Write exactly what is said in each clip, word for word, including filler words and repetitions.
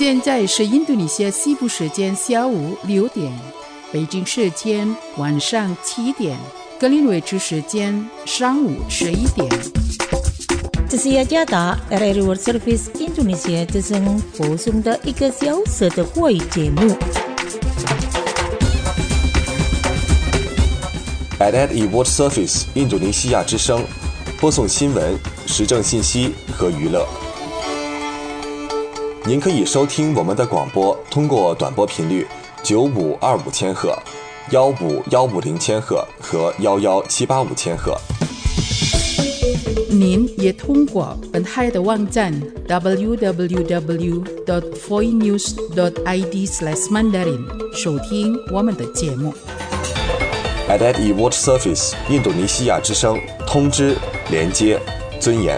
现在是印度尼西亚西部时间下午六点，北京时间晚上七点，格林威治时间上午十一点。 这是雅加达 R R World Service Indonesia 之声播送的一个小时的华语节目。 R R World Service 印度尼西亚之声播送新闻、时政信息和娱乐。您可以收听我们的广播，通过短波频率九五二五千赫、幺五幺五零千赫和幺幺七八五千赫。 您也通过本台的网站 double-u double-u double-u dot voinews dot i d slash mandarin 收听我们的节目。 R R World Service 印度尼西亚之声，通知、连接、尊严。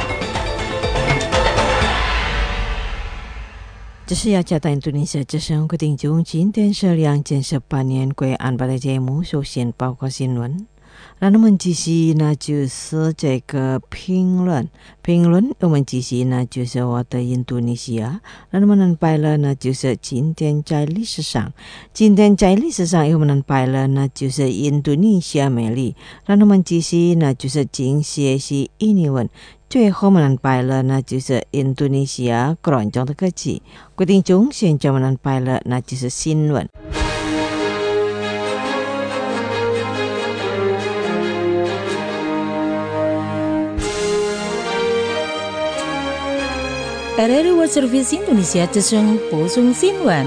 这是雅加达印度尼西亚之声，各位听众，今天是两千十八年贵安巴的节目，首先报告新闻。那我们继续呢，就是这个评论。评论我们继续呢，就是我的印度尼西亚。那我们能摆了呢，就是今天在历史上，今天在历史上我们能摆了呢，就是印度尼西亚美丽。那我们继续呢，就是今学习印尼文。最后我们摆了呢，就是印度尼西亚广州的科技。各位听众，现在我们摆了那就是新闻。R R World Service Indonesia 之声播送新闻。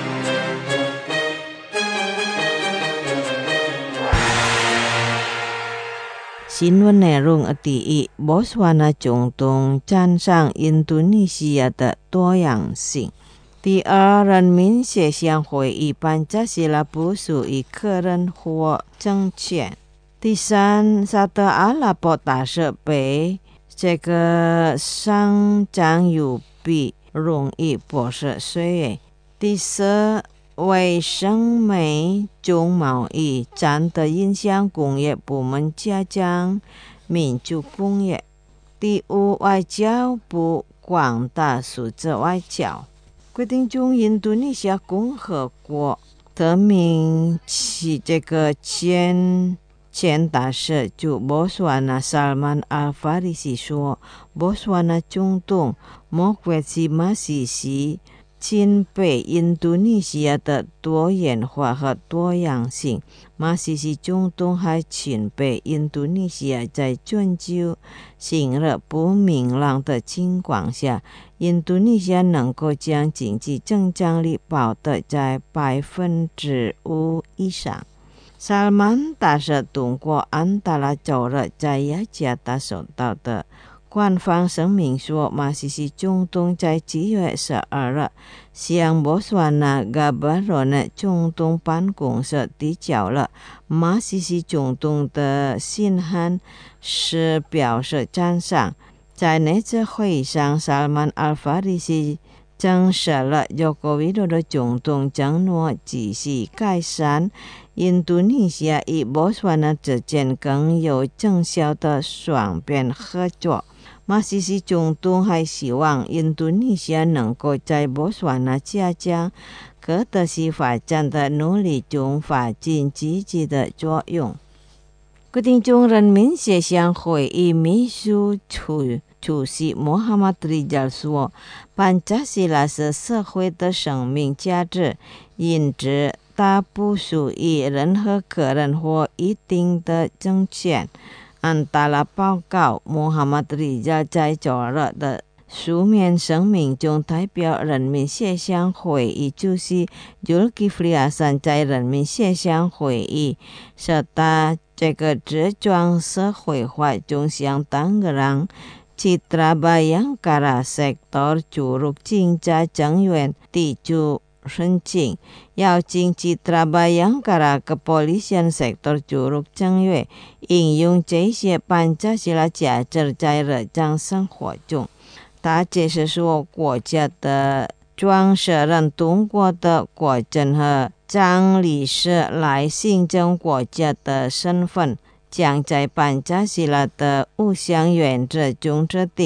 新闻内容第一，波斯湾总统赞赏印度尼西亚的多样性。第二，人民协商会议班加西拉不属于个人或政权。第三，沙特阿拉伯大赦被这个上涨有比容易剥削税源。第四，卫生美中贸易战的影响工业部门加强民主工业。第五，外交部广大数字外交。规定中印度尼西亚共和国的名起这个前前大使就波斯湾纳萨尔曼阿法里西说，波斯湾纳总统莫奎西马西西钦佩印度尼西亚的多元化和多样性。马西西总统还钦佩印度尼西亚在全球信热不明朗的情况下，印度尼西亚能够将经济增长率保持在百分之五以上。萨尔曼大使通过安达拉周日在雅加达收到的官方声明说，马西西总统在七月十二日向波斯湾纳嘎巴罗纳总统办公室递交了马西西总统的信函，是表示赞赏。在那次会议上，萨尔曼阿法里西证实了佐科维多的总统承诺继续改善印度尼西亚与波斯湾纳之间更有成效的双边合作。马西西总统还希望印度尼西亚能够在波斯湾纳加强可持续发展的努力中发挥积极的作用。决定中人民协商会议秘书处主席穆罕默德里加说，班加西拉是社会的生命价值，因此它不属于任何个人或一定的政权。安达拉报告，穆罕默德里加在周日的书面声明中代表人民协商会议主席尤基弗里阿山在人民协商会议是他这个执政社会化中相当人Citra Bayangkara sektor Curug Cinca成员提出申请，要进 Citra Bayangkara Kepolisian sektor Curug 正月应用这些班加西拉价值在日常生活中。他解释说，国家的创始人通过的国政和张理事来行政国家的身份，将在班加西拉的五项原则中制定，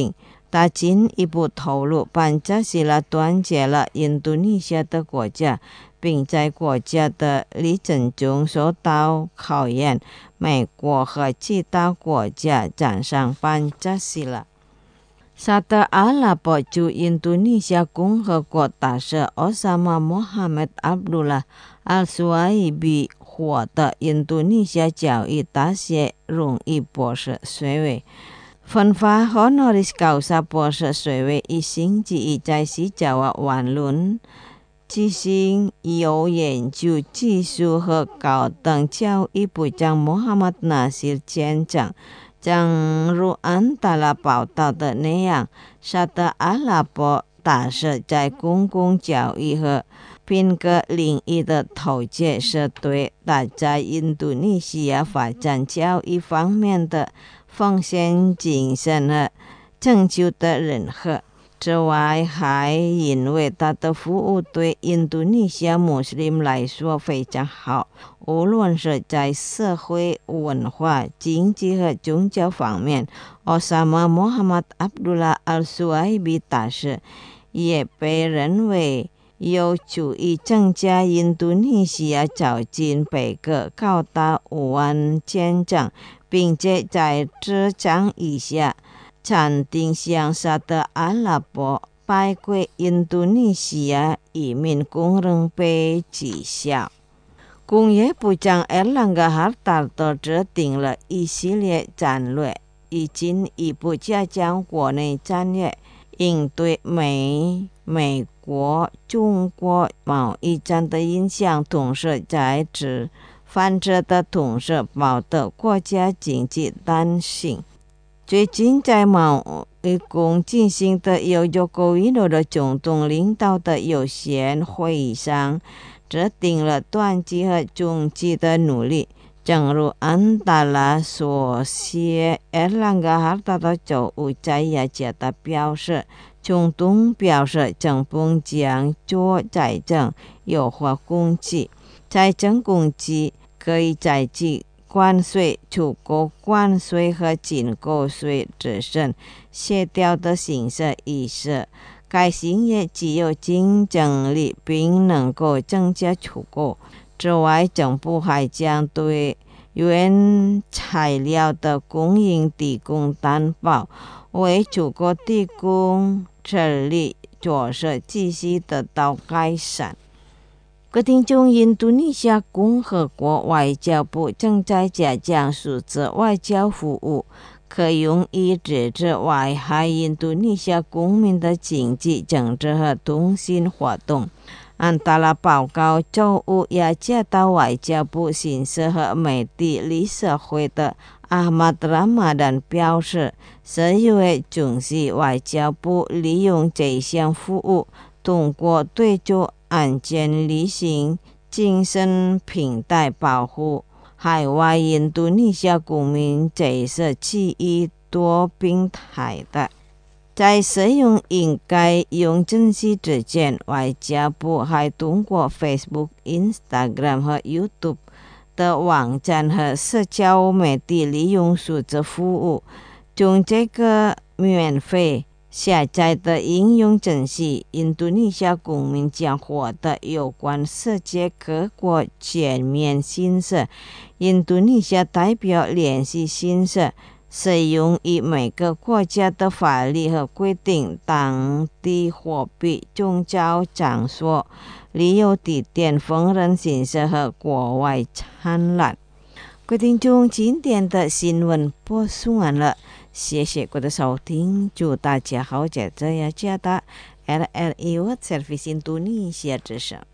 他进一步透露，班加西拉团结了印度尼西亚的国家，并在国家的力争中受到考验。美国和其他国家赞赏班加西拉。沙特阿拉伯驻印度尼西亚共和国大使奥萨马·穆罕默德·阿卜杜拉·阿尔苏埃比获得印度尼西亚教育大学荣誉博士学位，分发 honoris causa 博士学位一星期一在西爪哇湾论进行有研究技术和高等教育部长穆罕默德·纳西尔签证。正如安达拉报道的那样，沙特阿拉伯大使在公共教育和品格领域的投资是对他在印度尼西亚发展教育方面的奉献精神和成就的认可。此外，还因为他的服务对印度尼西亚穆斯林来说非常好，无论是在社会、文化、经济和宗教方面。奥萨马·穆罕默德·阿卜杜拉·阿尔苏埃比大使也被认为有助于增加印度尼西亚走进北各高达五万签证，并且在这章以下暂定向沙特阿拉伯拜归印度尼西亚移民工人被取消。工业部长埃朗格哈达德制定了一系列战略，以进一步加强国内战略，应对美美国中国贸易战的影响，同时在此反制的同时保证国家经济弹性。最近在贸易宫进行的由joko widodo的总统领导的有限会议上，制定了短期和中期的努力。正如安达拉所写，埃朗格哈达的周五在雅加达表示，总统表示政府将做财政优化工具，财政工具可以采取关税、出口关税和进口税之间协调的形式，意思该行业具有竞争力并能够增加出口。此外，政府还将对原材料的供应提供担保，为出口提供trợ力，措施继续得到改善。各听众，印度尼西亚共和国外交部正在加强数字外交服务，可用以支持危害印度尼西亚公民的经济、政治和通信活动。安达拉报告周五雅加达外交部新闻和媒体理事会的阿马德拉马丹表示，十一月中旬外交部利用这项服务，通过对就案件履行精神平台保护海外印度尼西亚公民，这是其一多平台的。在使用应该用正式之前，外交部还通过 Facebook、Instagram 和 YouTube 的网站和社交媒体利用数字服务，从这个免费下载的应用程序，印度尼西亚公民将获得有关世界各国全面信息、印度尼西亚代表联系信息、适用于每个国家的法律和规定、当地货币、宗教场所、旅游地点、烹饪信息和国外参览。各位听众，今天的新闻播送完了，谢谢各位的收听，祝大家好，在这雅加达 L L E World Service 印度尼西亚之声。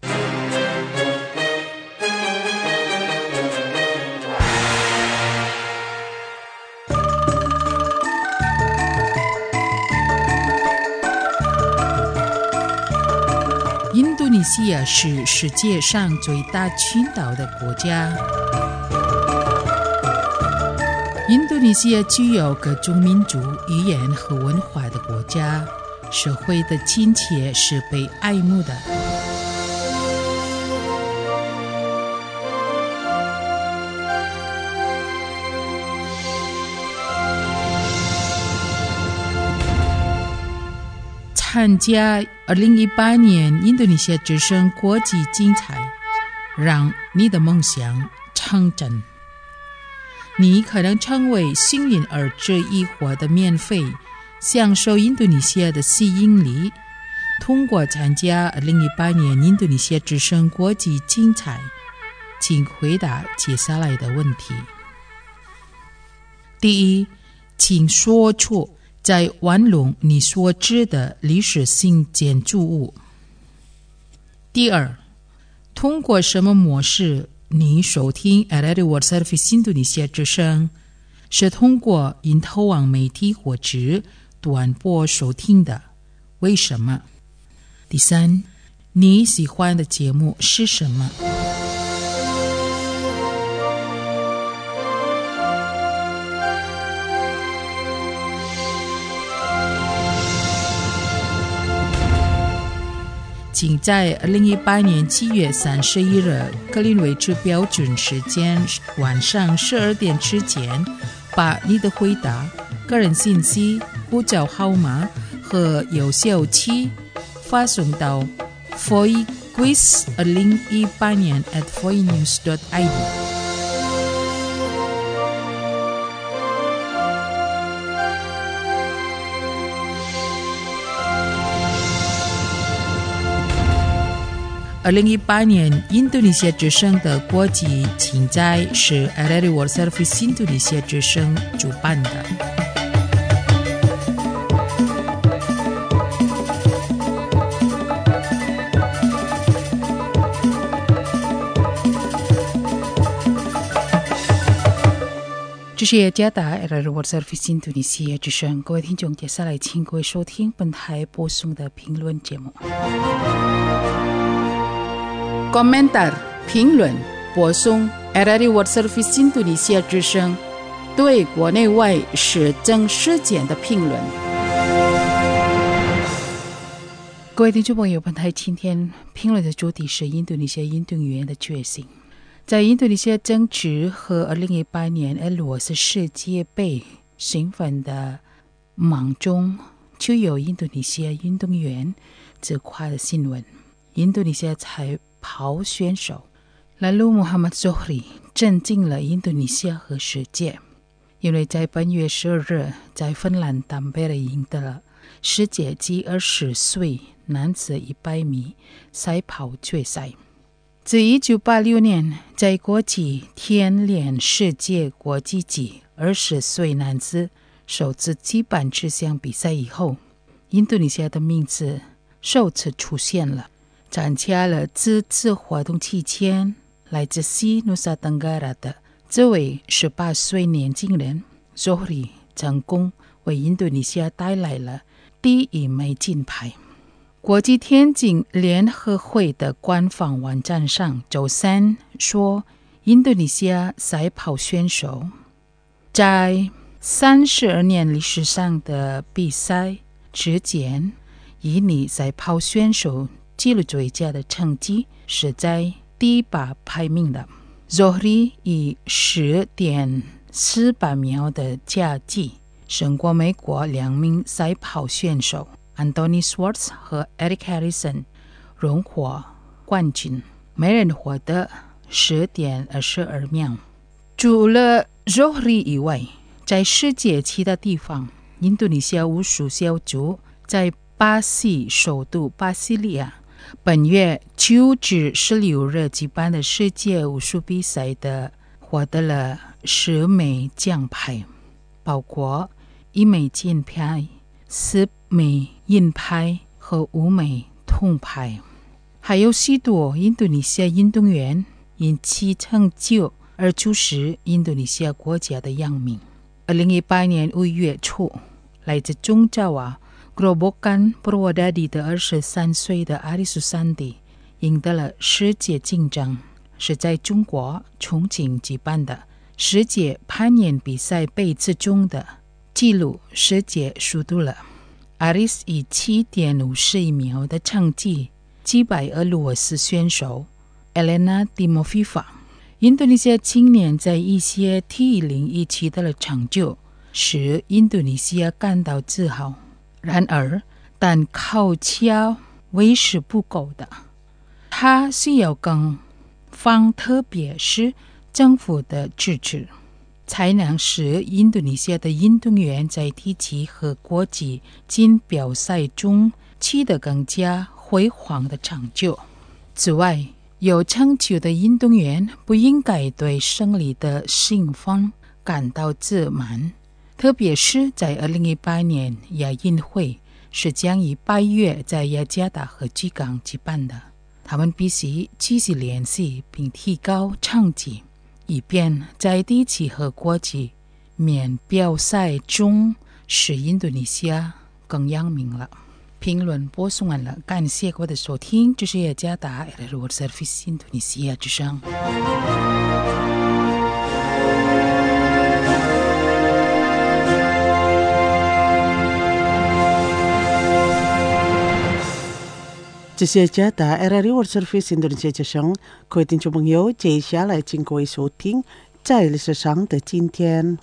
印度尼西亚是世界上最大群岛的国家。印度尼西亚具有各种民族、语言和文化的国家，社会的亲切是被爱慕的。 参加二零一八年印度尼西亚之声国际竞赛，让你的梦想成真。你可能成为幸运儿这一获得免费享受印度尼西亚的吸引力。通过参加二零一八年印度尼西亚之声国际竞赛，请回答接下来的问题。第一，请说出在玩龙你所知的历史性建筑物。第二，通过什么模式你收听 R R World Service 印度尼西亚之声？是通过因投网媒体或者短波收听的，为什么？第三，你喜欢的节目是什么？请在二零一八年七月三十一日格林威治标准时间晚上十二点之前，把你的回答、个人信息、护照号码和邮箱期发送到 f o i quiz 二零一八年 at f o i news dot i d。二零一八年印度尼西亚之声的国际竞赛是 R R World Service 印度尼西亚之声主办的。这是雅加达 R R World Service 印度尼西亚之声，各位听众，接下来请各位收听本台播送的评论节目。Komentar 评论播送 R R World Service 印度尼西亚之声对国内外时政事件的评论。各位听众朋友，本台今天评论的主题是印度尼西亚运动员的觉醒。在印度尼西亚政治和二零一八年俄罗斯世界杯兴奋的忙中，就有印度尼西亚运动员自夸的新闻。印度尼西亚才跑选手拉鲁穆罕默德·佐里震惊了印度尼西亚和世界，因为在本月十二日在芬兰丹贝尔赢得了世界第二十岁男子一百米赛跑决赛。自一九八六年在国际田联世界国际级二十岁男子首次举办这项比赛以后，印度尼西亚的名字首次出现了。参加了这次活动期间，来自西努萨登加拉的这位十八岁年轻人佐里成功为印度尼西亚带来了第一枚金牌。国际田径联合会的官方网站上周三说，印度尼西亚赛跑选手在三十二年历史上的比赛之间，印尼赛跑选手记录最佳的成绩是在第八排名的。Zohri 以 十点四八秒的佳绩胜过美国两名赛跑选手 Anthony Swartz 和 Eric Harrison， 荣获冠军，每人获得 十点二十二秒。除了 Zohri 以外，在世界其他地方，印度尼西亚武术小组在巴西首都巴西利亚本月九至十六日举办的世界武术比赛的获得了十枚奖牌，包括一枚金牌、四枚银牌和五枚铜牌。还有许多印度尼西亚运动员因其成就而注视印度尼西亚国家的扬名。二零一八年五月初，来自中爪哇Grobogan Purwodadi 的二十三岁的阿里苏山迪赢得了世界金章，是在中国重庆举办的世界攀岩比赛杯子中的纪录世界速度了。阿里斯以 七点五一秒的成绩击败俄罗斯选手 Elena Timofeeva。印度尼西亚青年在一些体育领域取得了成就，使印度尼西亚感到自豪。然而， 但靠敲为是不够的，它需要更方，特别是政府的支持，才能使印度尼西亚的运动员在地区和国际锦标赛中取得更加辉煌的成就。此外，有成就的运动员不应该对胜利的兴奋感到自满，特别是在二零一八年亚运会是将于八月在雅加达和吉冈举办的，他们必须继续练习并提高成绩，以便在地区和国际免标赛中使印度尼西亚更扬名了。评论播送完了，感谢各位的收听，这是雅加达 R R World Service 印度尼西亚之声。 这是雅加达 R R World Service 印度尼西亚之声，各位听众朋友，接下来请各位收听在历史上的今天。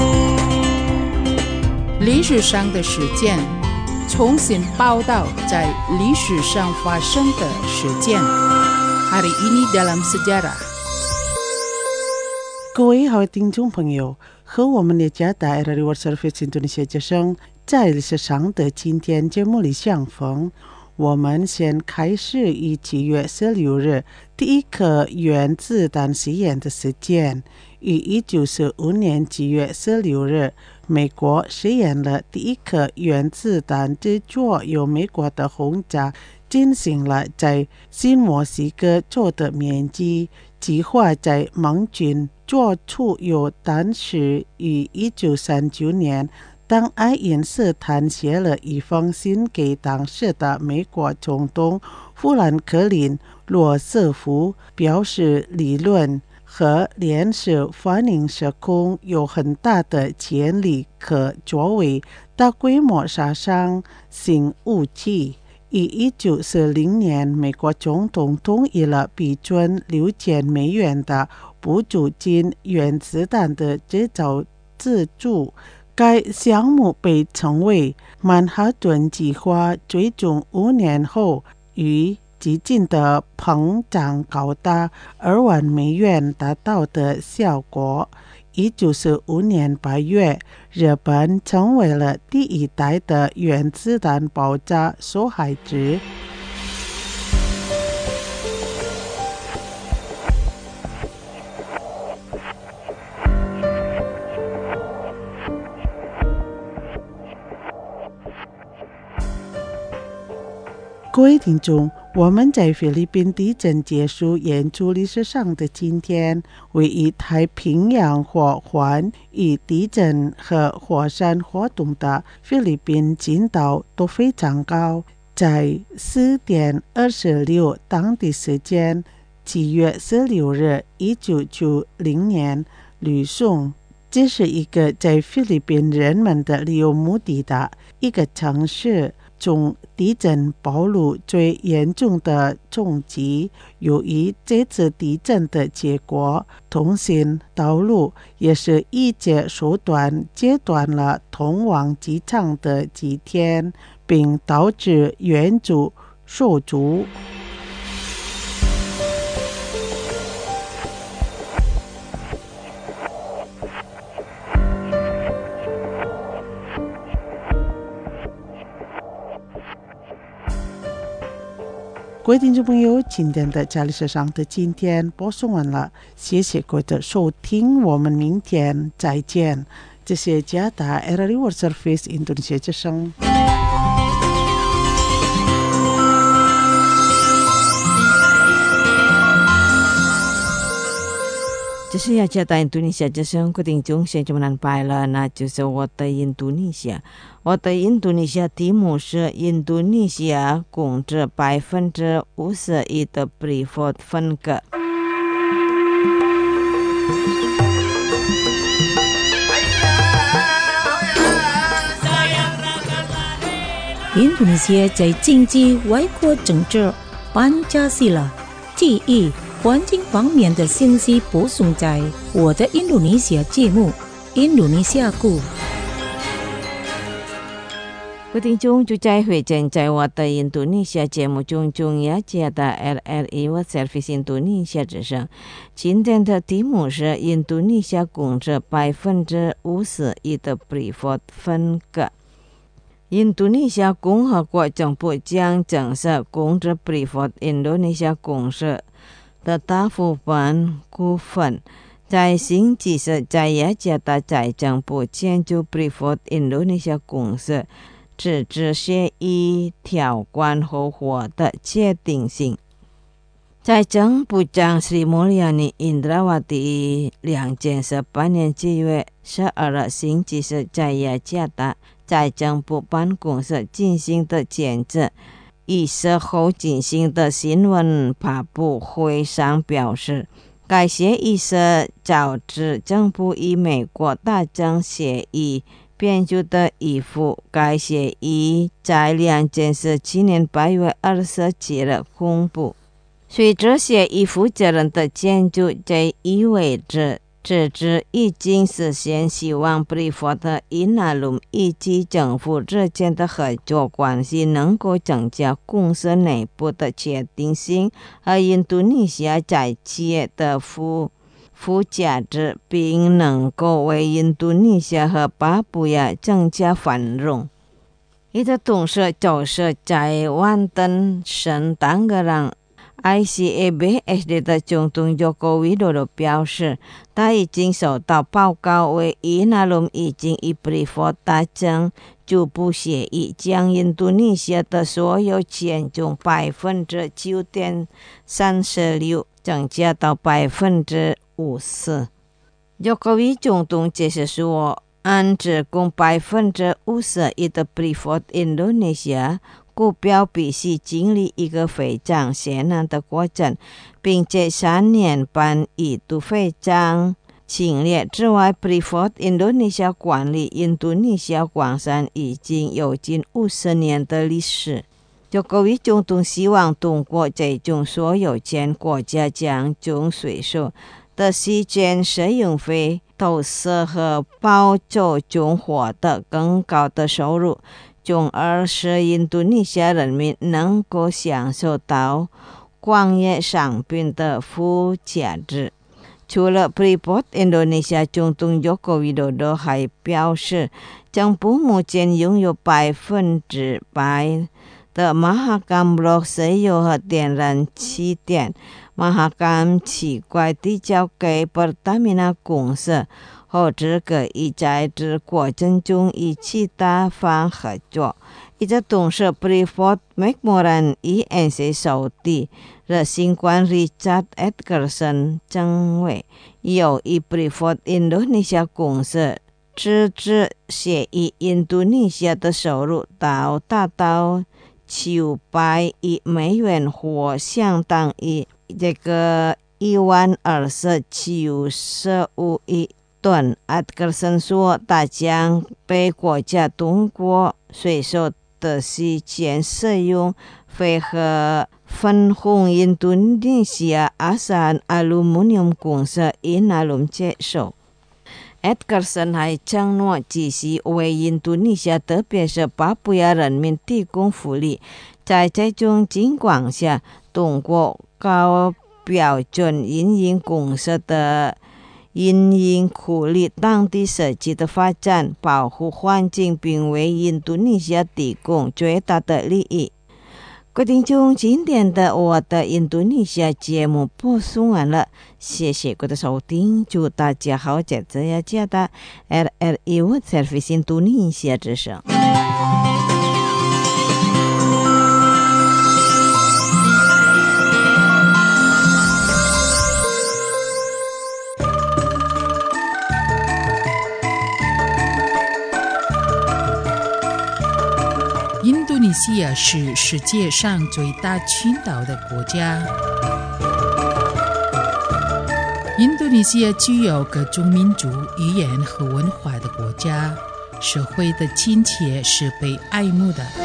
历史上的事件，重新报道在历史上发生的事件。Hari ini dalam sejarah。 各位好听众朋友，和我们雅加达 R R World Service 印度尼西亚之声在历史上的今天节目里相逢。我们先开始以七月十六日第一颗原子弹实验的事件。于一九四五年七月十六日，美国实验了第一颗原子弹，制作由美国的轰炸进行了在新墨西哥州的面积，计划在盟军做出有弹时。于一九三九年，当爱因斯坦写了一封信给当时的美国总统富兰克林·罗斯福，表示理论和连续反应时空有很大的潜力可作为大规模杀伤性武器。于一九四零年，美国总统同意了批准六千美元的补助金原子弹的制造资助。该项目被称为曼哈顿计划，最终五年后与基金的膨胀高达二万美元达到的效果。一九四五年八月，日本成为了第一代的原子弹爆炸受害者。各位听众，我们在菲律宾地震结束演出历史上的今天，位于太平洋火环与地震和火山活动的菲律宾进度都非常高。在四点二十六当地时间七月十六日一九九零年吕宋，这是一个在菲律宾人们的旅游目的的一个城市，中地震暴露最严重的冲击。由于这次地震的结果，通信道路也是一节手段截断了通往机场的几天，并导致援助受阻。各位听众朋友，今天的在历史上的今天播送完了，谢谢各位的收听，我们明天再见。这是雅加达 R R World Service 印度尼西亚之声。 这是雅加达印度尼西亚之声，各位听众现在们拜了，那就是我的印度尼西亚。我的印度尼西亚题目是印度尼西亚共治百分之五十一的 Freeport 分割。 印度尼西亚在经济、外交、政治、搬家系了第一环境方面的信息播送在我的印度尼西亚节目《印度尼西亚故》。 各位听众，就在会正在我的印度尼西亚节目中，中亚接的 L L E World Service 印度尼西亚之声。今天的题目是印度尼西亚公车百分之五十一的 Freeport 分割。印度尼西亚共和国政府将正式公车 Freeport 印度尼西亚公司的大部分股份在星期四在雅加达在政府签署 Freeport 印度尼西亚公司自治协议条款后获得确定性。财政部长 Sri Mulyani Indrawati 两千十八年七月十二日星期四在雅加达财政部办公室进行的签字仪式后进行的新闻发布会上表示，该协议是照着政府与美国达成协议编就的一幅。该协议在两千十七年八月二十七日公布。随着协议负责人的签署，这意味着自治已经实现希望 Freeport 与纳鲁以及政府之间的合作关系能够增加公司内部的确定性和印度尼西亚在企业的附附加值，并能够为印度尼西亚和巴布亚增加繁荣。一个同时就是在万登圣诞格朗I C A B S D 的总统Joko Widodo表示，他已经收到报告，为与纳鲁已经与 Freeport 达成初步协议，将印度尼西亚的所有权从百分之九点三十六增加到百分之五十。Joko Widodo 总统解释说，按只供百分之五十一的 Freeport 印度尼西亚股票必须经历一个非常艰难的过程，并且三年半一度非常清烈。之外 Freeport 印度尼西亚管理印度尼西亚矿山已经有近五十年的历史。Joko Widodo 总统希望通过这种所有权，国家将从税收的时间使用费、投资和报酬中获得更高的收入，从而使印度尼西亚人民能够享受到矿业商品的附加值。除了 Freeport 印度尼西亚总统 Joko Widodo 还表示，政府目前拥有百分之百的Mahakam Block 石油和天然气田。Mahakam 奇怪地交给 Pertamina 公司，后者可以在这过程中与其他方合作。一个同时 Freeport McMoran E N C 首席执行官 Richard Edgerson 认为，由于 Freeport 印度尼西亚公司自治协议，印度尼西亚的收入到达到九百亿美元，或相当于这个一万二十九十五亿吨。Edgerson 说，它将被国家通过税收的时间使用费和分红印度尼西亚阿萨 Aluminium 公司与纳鲁接受。Edgerson 还承诺继续为印度尼西亚特别是巴布亚人民提供福利。在这种情况下，通过高标准运营公司的运营鼓励当地社区的发展，保护环境，并为印度尼西亚提供最大的利益。各位听众，今天的我的印度尼西亚节目播送完了，谢谢各位的收听，祝大家好，在这雅加达 L L E World Service 印度尼西亚之声。 印度尼西亚是世界上最大群岛的国家。印度尼西亚具有各种民族、语言和文化的国家，社会的亲切是被爱慕的。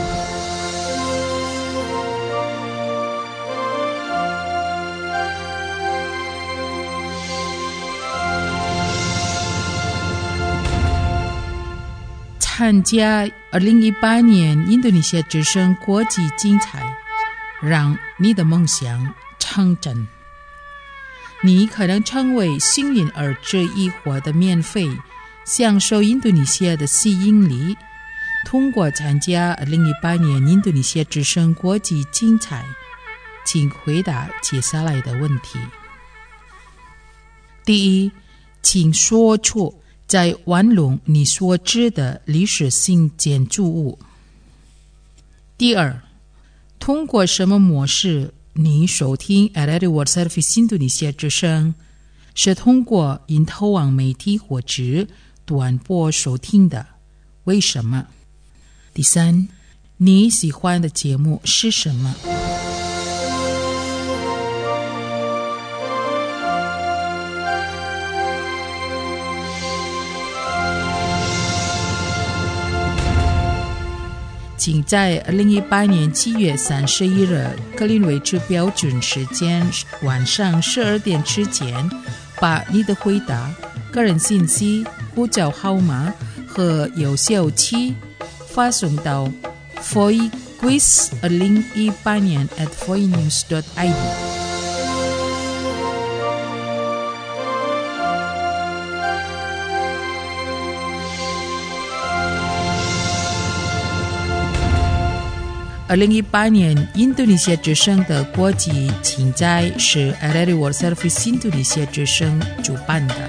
参加二零一八年印度尼西亚之声国际竞赛，让你的梦想成真。你可能成为幸运儿这一获得免费享受印度尼西亚的吸引力。通过参加二零一八年印度尼西亚之声国际竞赛，请回答接下来的问题。第一，请说出在万隆你所知的历史性建筑物。第二，通过什么模式你收听 R R World Service 印度尼西亚之声？是通过因投网媒体或者短波收听的，为什么？第三，你喜欢的节目是什么？请在二零一八年七月三十一日格林威治标准时间晚上十二点之前，把你的回答、个人信息、护照号码和邮箱期发送到 foy quiz 二零一八年 at foy news dot i d。二零一八年印度尼西亚之声的国际竞赛是 R R World Service 印度尼西亚之声主办的。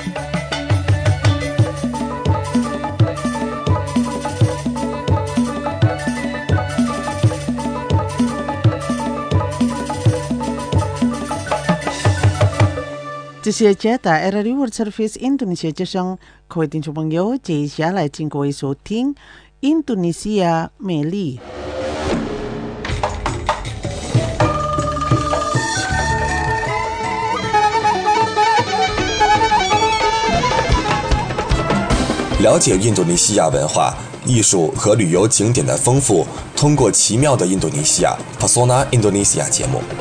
这些接待 R R World Service 印度尼西亚之声，各位听众朋友，接下来请各位收听印度尼西亚美丽。 了解印度尼西亚文化、艺术和旅游景点的丰富，通过奇妙的印度尼西亚 Pesona Indonesia 节目。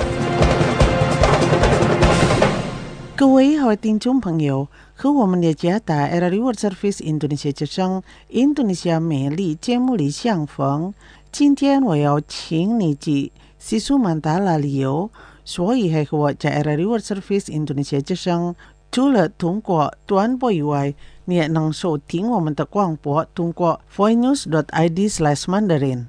各位好听众朋友，和我们的接待 R R World Service 印度尼西亚之声印度尼西亚美丽节目里相逢。今天我要请你去西苏曼达拉旅游，所以还和我在 R R World Service 印度尼西亚之声，除了通过短波以外，你也能收听我们的广播，通过 foy news dot i d slash mandarin。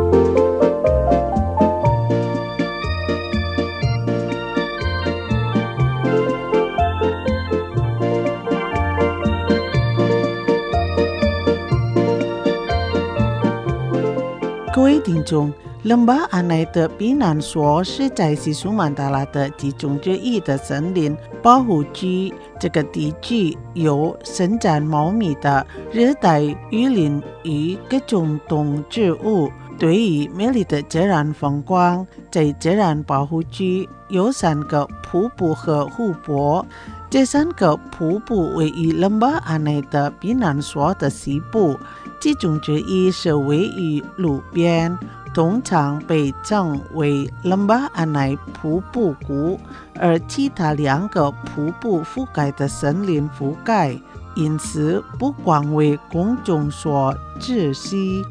各位听众，冷巴安奈的避难所是在西苏曼达拉的其中之一的森林保护区。这个地区有生长茂密的热带雨林与各种动植物。对于美丽的自然风光，在自然保护区有三个瀑布和湖泊。这三个瀑布位于冷巴安奈的避难所的西部，其中之一是位于路边，通常被称为冷巴安奈瀑布谷，而其他两个瀑布覆盖的森林覆盖，因此不广为公众所知悉。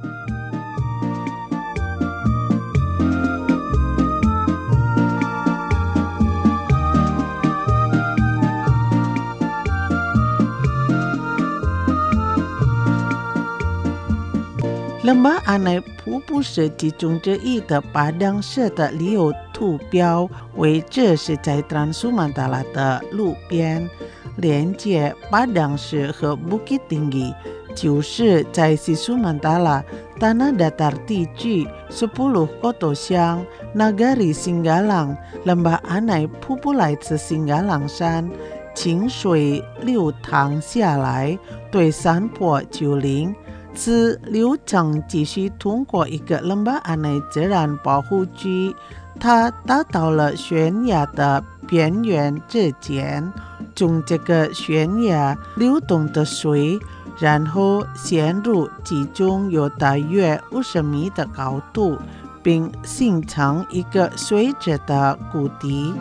冷巴安奈瀑布是其中之一的巴当市的旅游图标，位置是在tran苏曼达拉的路边，连接巴当市和Bukit Tinggi，就是在西苏曼达拉Tanah Datar地区十kota乡 Nagari Singgalang。冷巴安奈瀑布来自新加朗山，清水流淌下来，对山坡丘陵。此流程继续通过一个冷巴安奈自然保护区，它达到了悬崖的边缘之间，从这个悬崖流动的水，然后陷入其中有大约五十米的高度，并形成一个垂直的谷底。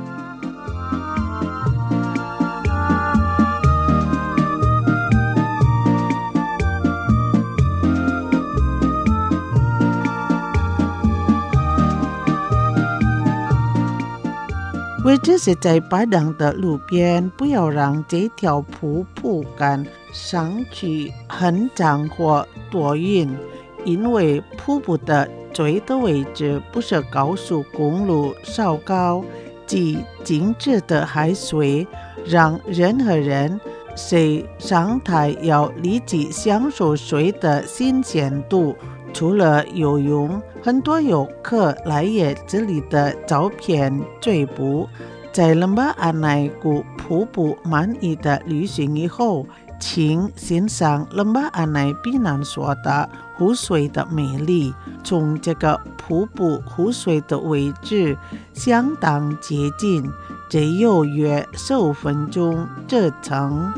位置是在巴掌的路边，不要让这条瀑布感上去很长或多远，因为瀑布的最的位置不是高速公路稍高及静止的海水，让任何人谁上台要立即享受水的新鲜度。除了游泳，很多游客来也这里的照片追捕。在伦巴阿奈谷瀑布满意的旅行以后，请欣赏伦巴阿奈避难所的湖水的美丽。从这个瀑布湖水的位置相当接近，只有约十五分钟车程。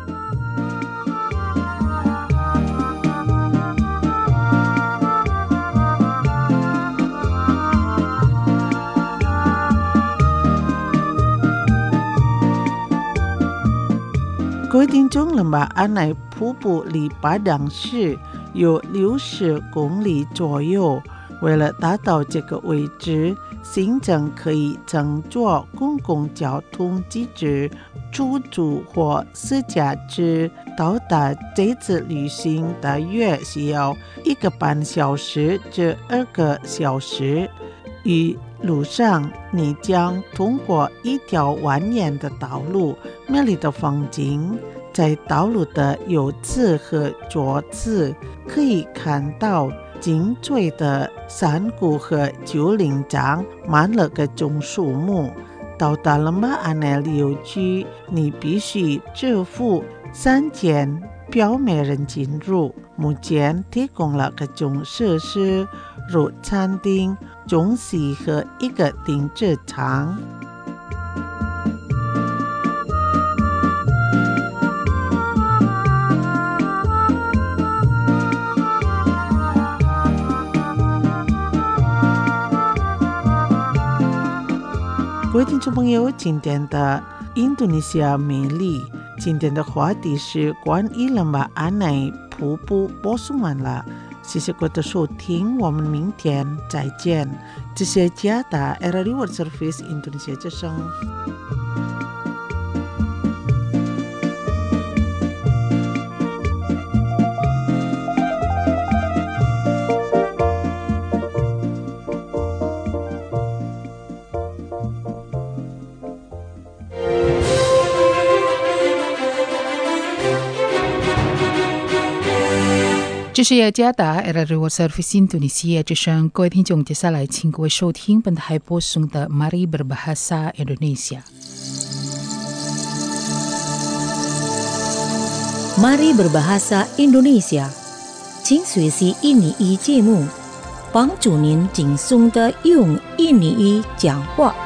各位听众，伦巴阿奈瀑布离巴掌市有六十公里左右。为了达到这个位置，行程可以乘坐公共交通机制、出租或私家车到达这次旅行大约需要一个半小时至二个小时。于路上，你将通过一条蜿蜒的道路，美丽的风景。在道路的右侧和左侧可以看到颈椎的山谷和丘陵上满了各种树木。到达了马阿奈旅游区，你必须支付三千表每人进入。目前提供了各种设施，如餐厅、中心和一个停车场。各位听众朋友，今天的印度尼西亚美丽，今天的话题是关于伦巴阿奈瀑布波苏曼拉。谢谢各位的收听，我们明天再见。这是加达 R R I World Service Indonesia 之声。 这是雅加达 R R I World Service Indonesia 之声，各位听众，接下来请各位收听本台播送的 Mari Berbahasa Indonesia。Mari Berbahasa Indonesia， 请学习印尼语节目，帮助您轻松的用印尼语讲话。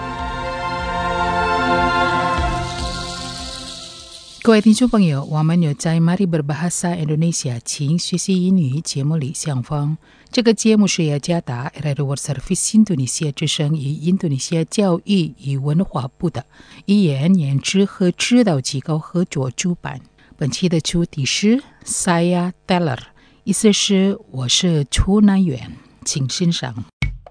各位听众朋友，我们有在 Mari Berbahasa Indonesia 请学习英语节目里相逢。这个节目是雅加达 R R I World Service Indonesia 之声与印度尼西亚教育与文化部的语言研制和指导机构合作主办。本期的主题是 Saya Teller， 意思是我是处男员，请欣赏。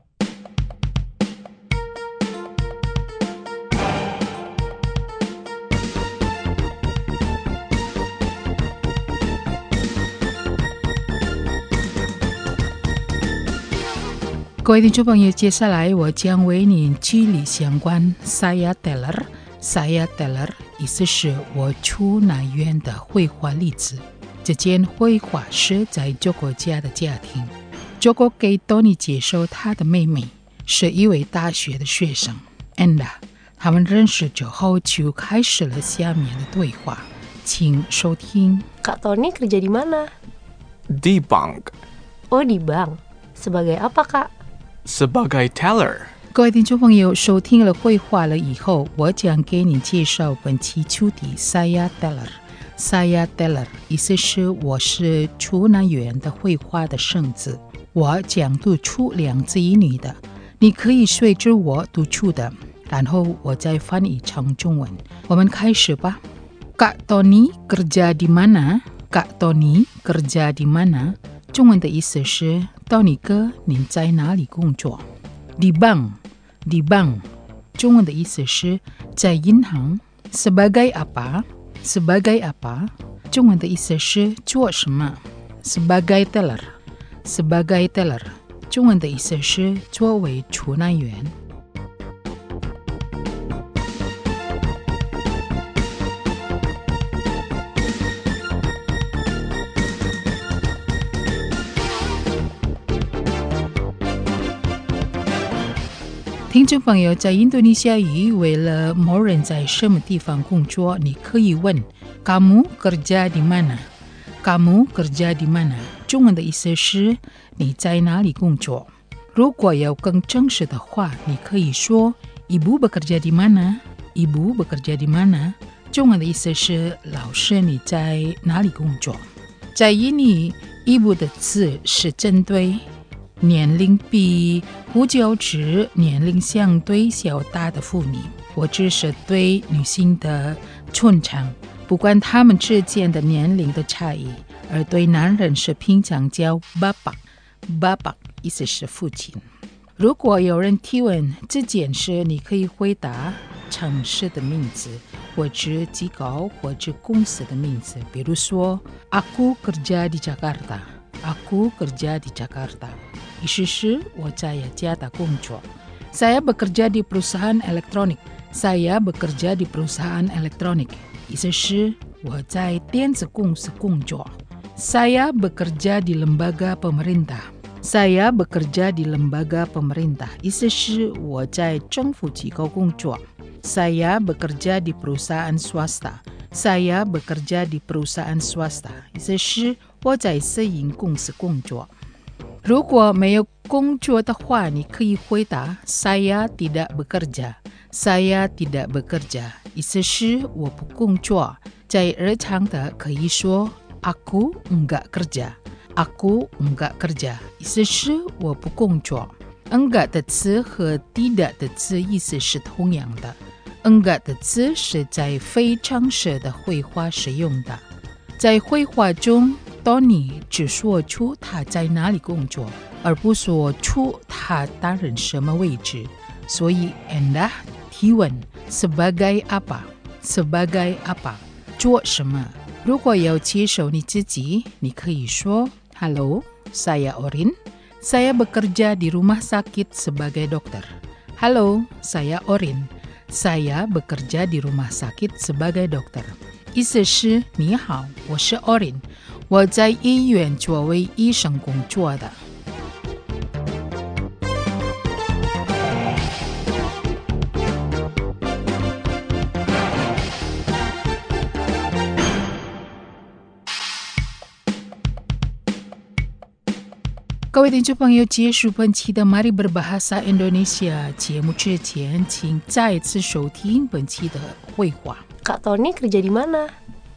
各位听众朋友，接下来我将为您举例相关 Saya Teller。Saya Teller 意思是我处男员的绘画例子。这件绘画是在这个家的家庭。这个给 Tony 介绍他的妹妹是一位大学的学生 Enda。他们认识之后就开始了下面的对话，请收听。 Kak Tony kerja di mana? Di bank. Oh, di bank. Sebagai apa, Kak?Sebagai teller。 各位听众朋友，收听了绘画了以后，我将给你介绍本期主题 Saya Teller。Saya Teller 意思是我是处男员的绘画的圣子。我将读出两字一女的，你可以随着我读出的，然后我再翻译成中文。我们开始吧。 Kak Tony kerja di mana? Kak Tony kerja di mana? 中文的意思是，Tony哥，您在哪里工作？ Di bank， di bank， 中文的意思是在银行。Sebagai apa? Sebagai apa? 中文的意思是做什么。Sebagai teller. Sebagai teller. 中文的意思是作为储纳员。听众朋友，在印度尼西亚语，为了某人在什么地方工作，你可以问 Kamu kerja di mana? Kamu kerja di mana? 中文的意思是你在哪里工作。如果要更正式的话，你可以说 Ibu bekerja di mana? Ibu bekerja di mana? 中文的意思是老师你在哪里工作。在印尼 Ibu 的字是针对年龄比胡椒值年龄相对较大的妇女，或者是对女性的尊称，不管他们之间的年龄的差异。而对男人是平常叫 Bapak Bapak 意思是父亲。如果有人提问这件事，你可以回答城市的名字，或者机构或者公司的名字。比如说 Aku kerja di Jakarta Aku kerja di Jakarta 意思是我在雅加达工作。Saya bekerja di perusahaan elektronik Saya bekerja di perusahaan elektronik 意思是我在电子公司工作。Saya bekerja di lembaga pemerintah Saya bekerja di lembaga pemerintah 意思是我在政府机构工作。Saya bekerja di perusahaan swasta Saya bekerja di perusahaan swasta 意思是我在私营公司工作。如果没有工作的话，你可以回答 Saya tidak bekerja Saya tidak bekerja 意思是我不工作。在日常的可以说 Aku enggak kerja Aku enggak kerja 意思是我不工作。enggak 的词和 tidak 的词意思是同样的。enggak 的词是在非正式的会话使用的。在会话中，Tony 只说出他在哪里工作，而不说出他担任什么位置。所以 Anda 提问 Sebagai apa? Sebagai apa? 做什么？如果要介绍你自己，你可以说 Halo, saya Orin. Saya bekerja di rumah sakit sebagai dokter. Halo, saya Orin. Saya bekerja di rumah sakit sebagai dokter. 意思是你好，我是 Orin， 我在医院作为医生工作的。各位听众朋友，结束本期的 Mari Berbahasa Indonesia 节目之前，请再一次收听本期的绘画。 Kak Tony kerja di mana?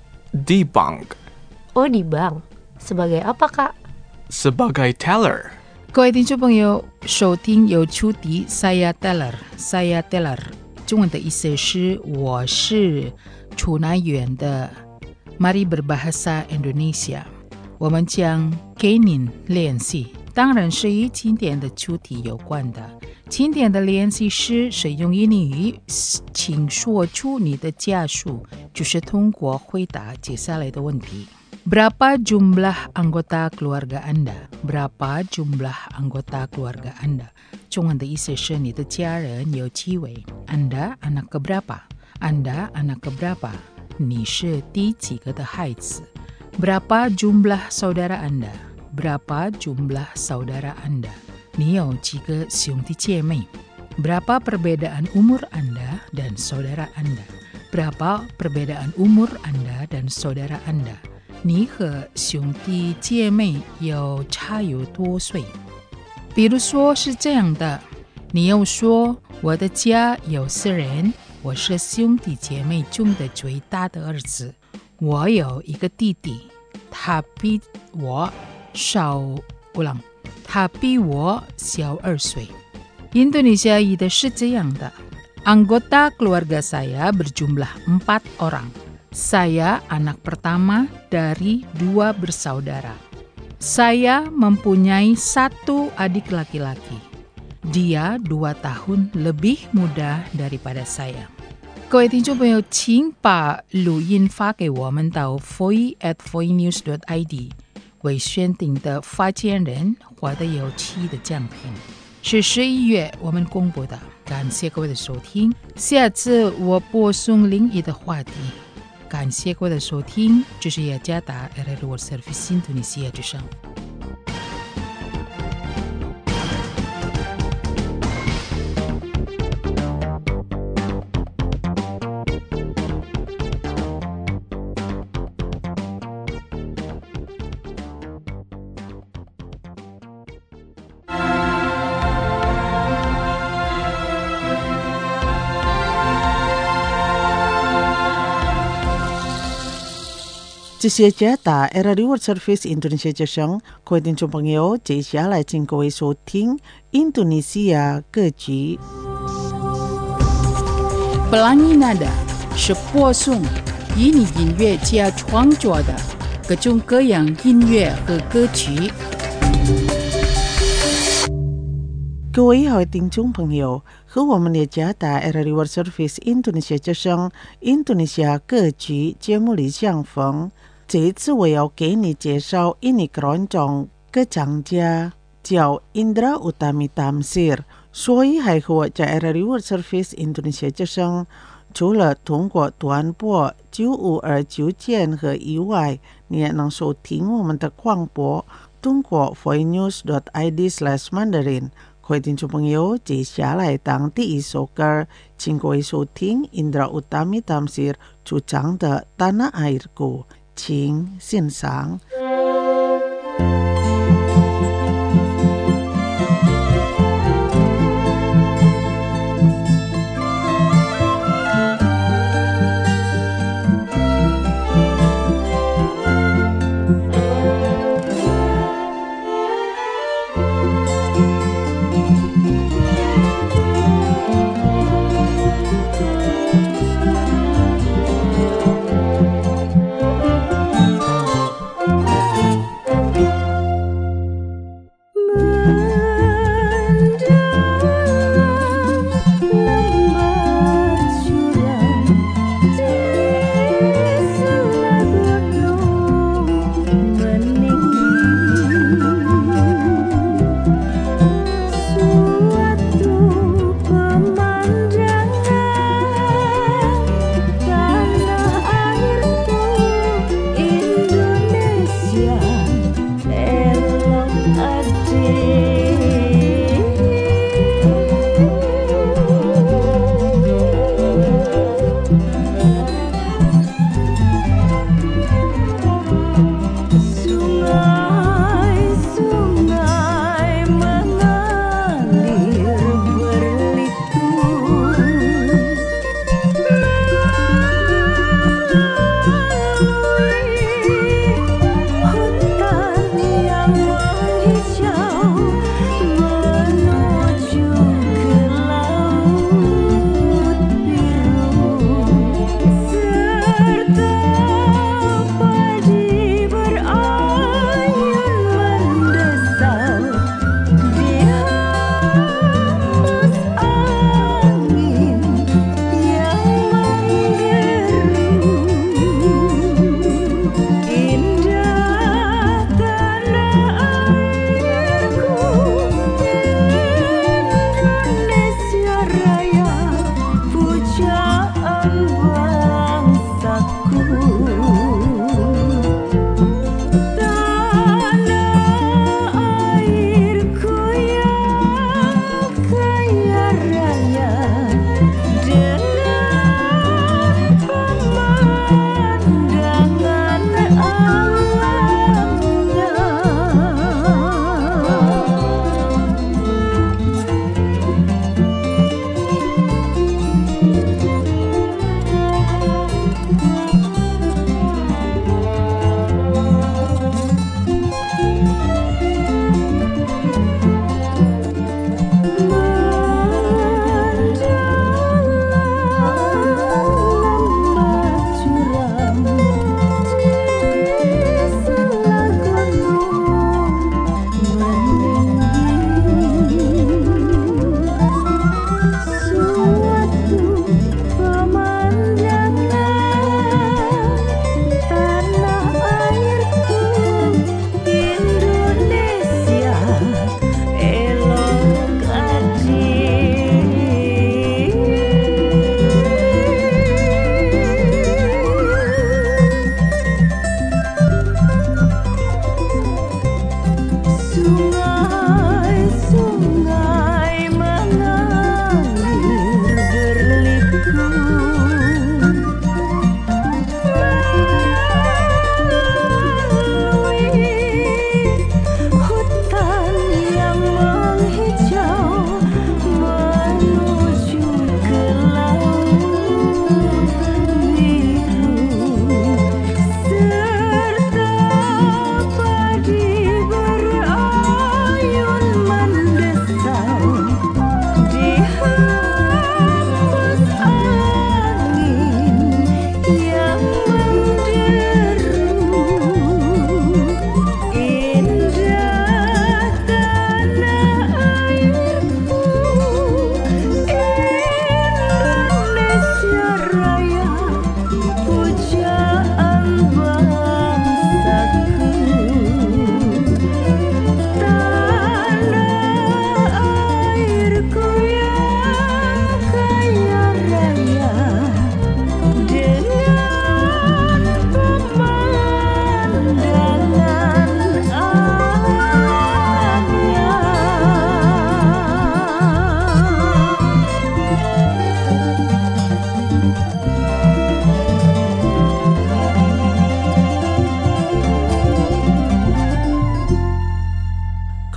Di bank. Oh, di bank. Sebagai apa, Kak? Sebagai teller. 各位听众朋友，收听有出题 Saya teller Saya teller 中文的意思是我是储纳员的。Mari Berbahasa Indonesia 我们将给您练习，当然是与今天的主题有关的。今天的练习是使用印尼语，请说出你的家数，就是通过回答接下来的问题。Berapa jumlah anggota keluarga Anda? Berapa jumlah anggota keluarga Anda? 中文的意思是你的家人有几位 Anda anak keberapa? Anda anak keberapa? 你是第几个的孩子 Berapa jumlah saudara Anda? Berapa jumlah saudara Anda? 你有几个兄弟姐妹 Berapa perbedaan umur Anda dan saudara Anda? Berapa perbedaan umur Anda dan saudara Anda? 你和兄弟姐妹有差有多岁？比如说是这样的，你要说我的家有四人，我是兄弟姐妹中的最大的儿子，我有一个弟弟，他比我少不朗，他比我小二岁。印度尼西亚语的是这样的 Anggota keluarga saya berjumlah empat orang.Saya anak pertama dari dua bersaudara. Saya mempunyai satu adik laki-laki. Dia dua tahun lebih muda daripada saya。各位听众朋友，请把录音发给我们到 foy at foynews dot I D 为选定的发件人获得有期的奖品。是十一月我们公布的，感谢各位的收听。下次我播送另一的话题。感谢各位的收听，这是雅加达 R R World Service Indonesia 之声。 这些加打 R R World Service Indonesia 之声，各位听众朋友，接下来请各位收听印度尼西亚歌曲。 Pelangi Nada 是播送以你音乐家创作的各种各样音乐和歌曲。 各位好，听众朋友，和我们的加打 R R World Service Indonesia 之声印度尼西亚歌曲节目里相逢。这一次我要给你介绍一位观众歌唱家，叫 Indra Utami Tamsir。所以还和我在 R R World Service Indonesia 之声，除了通过短波九五二九千赫以外，你也能收听我们的广播，通过 foynews dot I D slash mandarin。各位听众朋友，接下来当第一首歌，请各位收听 Indra Utami Tamsir 主唱的《Tanah Airku》。请欣赏。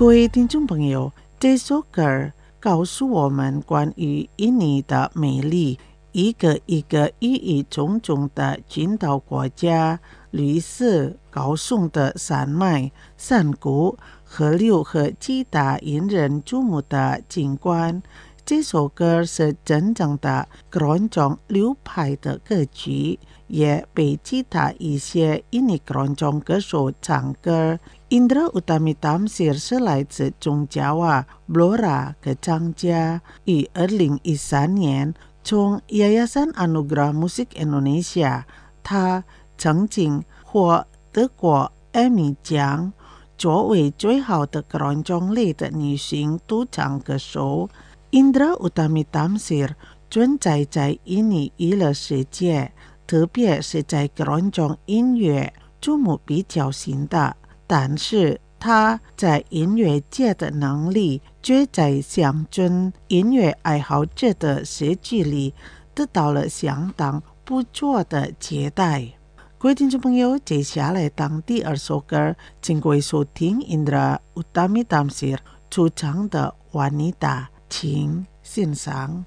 各位听众朋友，这首歌告诉我们关于印尼的美丽，一个一个郁郁葱葱的群岛国家，绿色高耸的山脉、山谷、河流和其他引人注目的景观。这首歌是真正的keroncong流派的歌曲，也被其他一些印尼keroncong歌手唱歌。Indra Utami Tamsir 是来自中加瓦 Blora 歌唱家，于二零一三年从 Yayasan Anugerah Musik Indonesia， 他曾经获德国艾米奖作为最好的keroncong类的女性独唱歌手。Indra Utami Tamsir 存在在印尼娱乐世界，特别是在keroncong音乐注目比较新的，但是他在音乐界的能力却在乡村音乐爱好者的社区里得到了相当不错的接待。各位听众朋友，接下来当第二首歌，请各位收听 Indra Utami Tamsir 主唱的《Wanita》，请欣赏。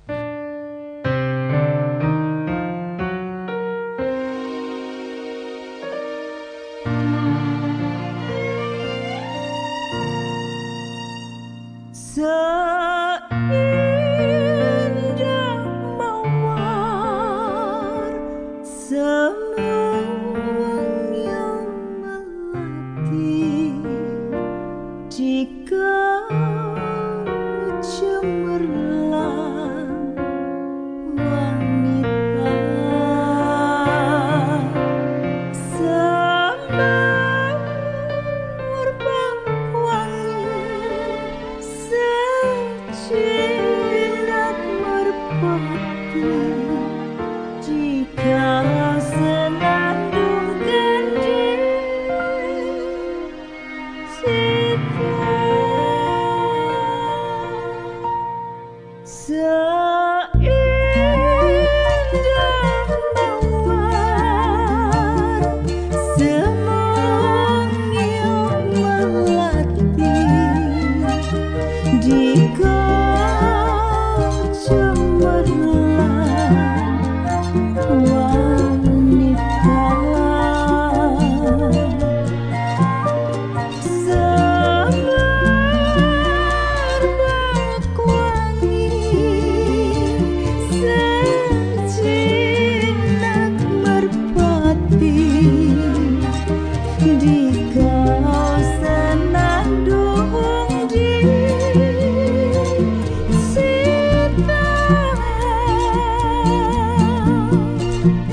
Seindah mawar, senang yang melati, jika cemerlang wanita, semerbak wangi, sejinak merpati, jika senandung gandhi sita. Seindah mawar, semangil melati, jika cemerlang wanita, semerbak wangi, sejinak merpati, jika senandung di sita.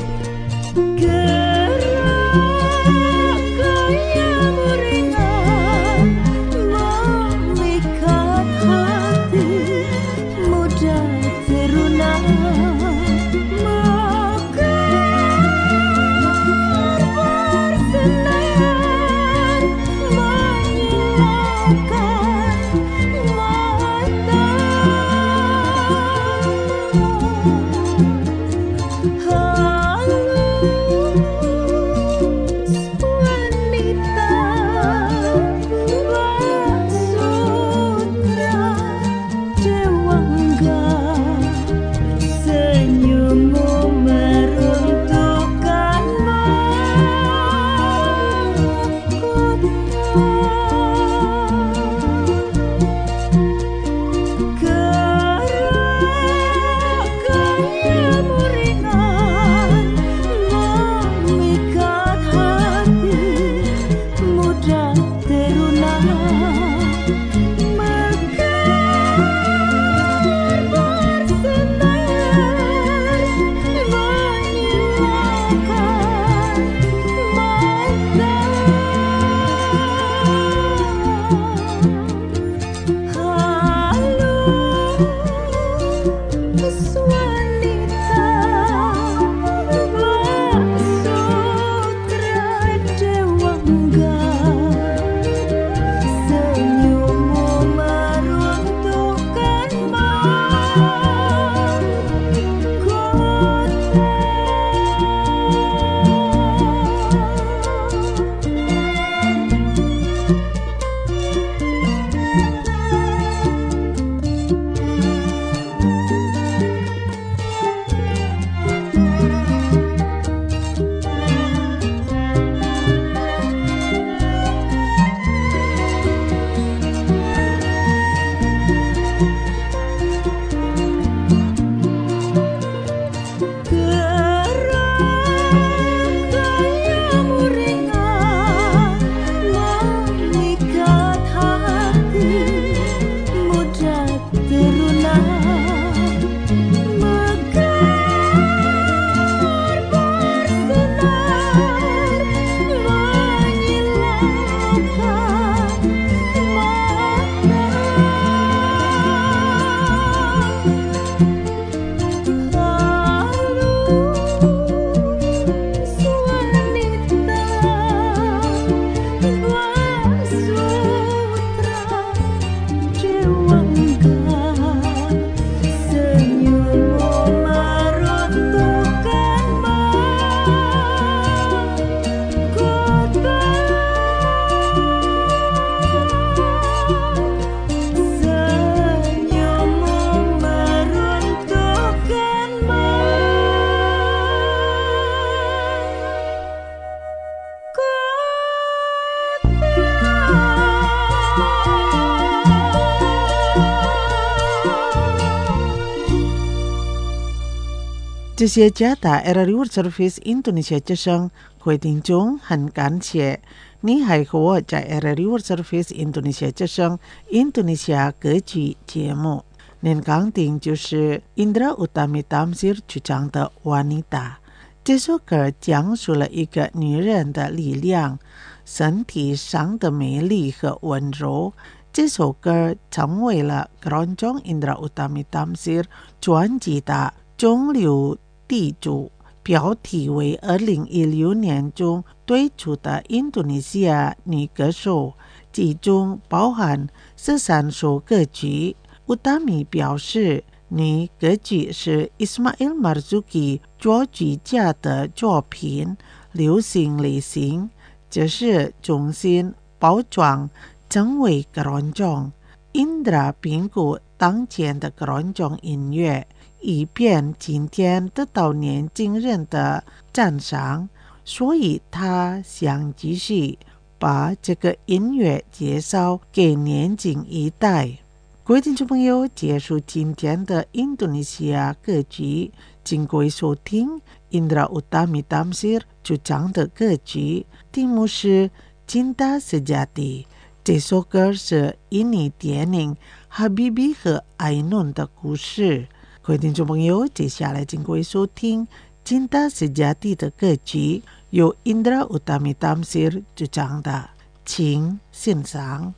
这些加大 R R World Service Indonesia 之声各位听众很感谢你还和我在 R R World Service Indonesia 之声 Indonesia 歌曲节目。您刚听就是 Indra Utami Tamsir 主唱的 Wanita。这首歌讲述了一个女人的力量，身体上的美丽和温柔。这首歌成为了 Keroncong Indra Utami Tamsir 专辑的中流砥柱，标题为二零一六年中推出的印度尼西亚女歌手，其中包含十三首歌曲。Utami 表示，女歌曲是 Ismail Marzuki 作曲家的作品，流行类型，这是重新包装成为 Keroncong。Indra 评估当前的 Keroncong 音乐，以便今天得到年轻人的赞赏，所以他想继续把这个音乐介绍给年轻一代。各位听众朋友，结束今天的印度尼西亚歌曲，请各位收听 Indra Utami Tamsir 主唱的歌曲，题目是 Cinta Sejati。这首歌是印尼电影 Habibie 和 Ainun 的故事。各位听众朋友，接下来请各位收听 Cinta Sejati 的歌曲，由 Indra Utami Tamsir 主唱的，请欣赏。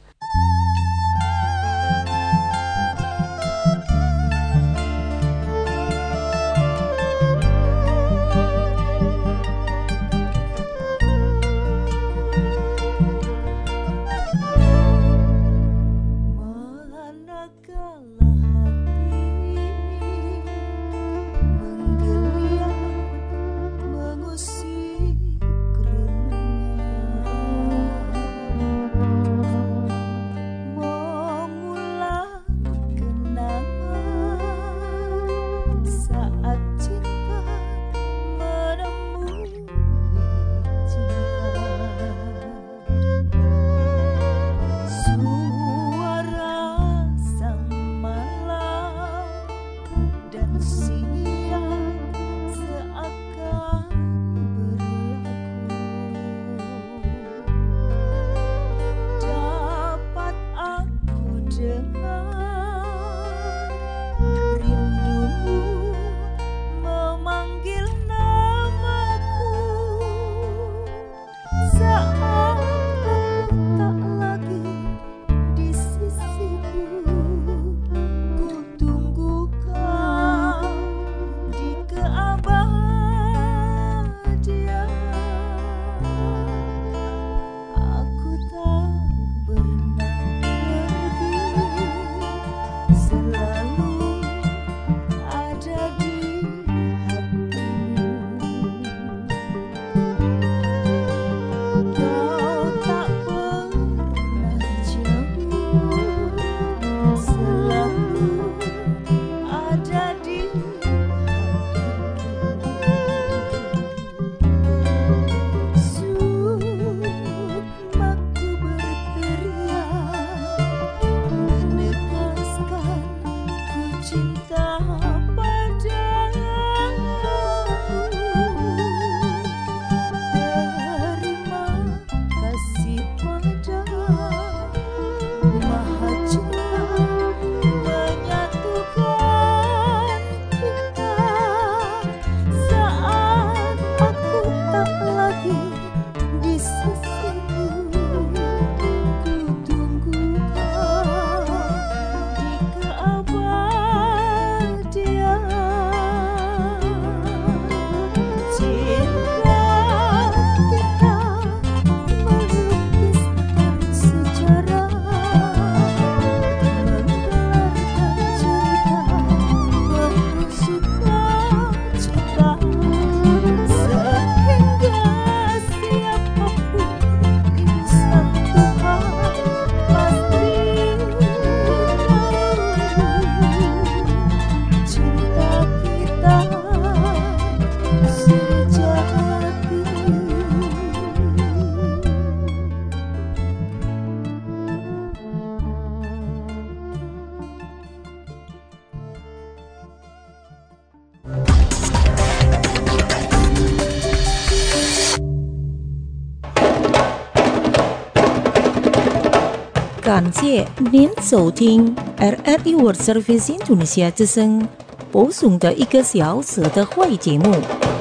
感谢您收听 R R I World Service Indonesia 之声播送的一个小时的会节目。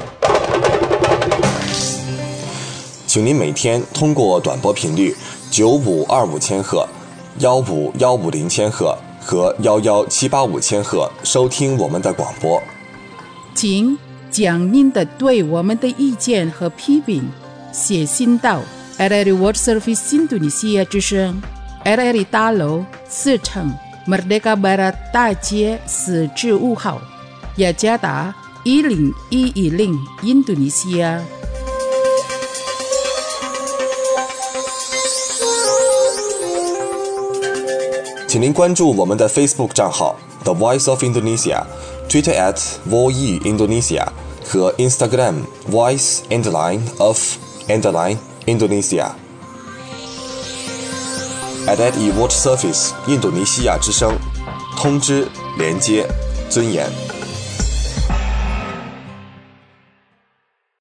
请您每天通过短波频率九五二五千赫、幺五幺五零千赫和幺幺七八五千赫收听我们的广播。 请将您的对我们的意见和批评写信到 R R I World Service Indonesia 之声 R R I 大楼四层 Merdeka Barat 大街四至五号，雅加达一零一一零印度尼西亚。 请您关注我们的 Facebook 账号 The Voice of Indonesia、Twitter at Voi Indonesia 和 Instagram Voice Underline of Underline Indonesia。 R R I World Service 印度尼西亚之声，通知、连接、尊严。